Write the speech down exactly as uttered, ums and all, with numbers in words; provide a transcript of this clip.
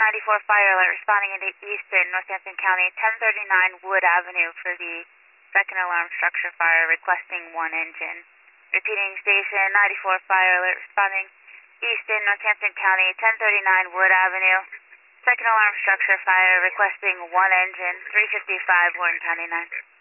ninety-four Fire Alert responding into Eastern Northampton County, ten thirty-nine Wood Avenue for the second alarm structure fire, requesting one engine. Repeating, Station ninety-four Fire Alert responding Eastern Northampton County, ten thirty-nine Wood Avenue, second alarm structure fire, requesting one engine, three fifty-five Warren County nine.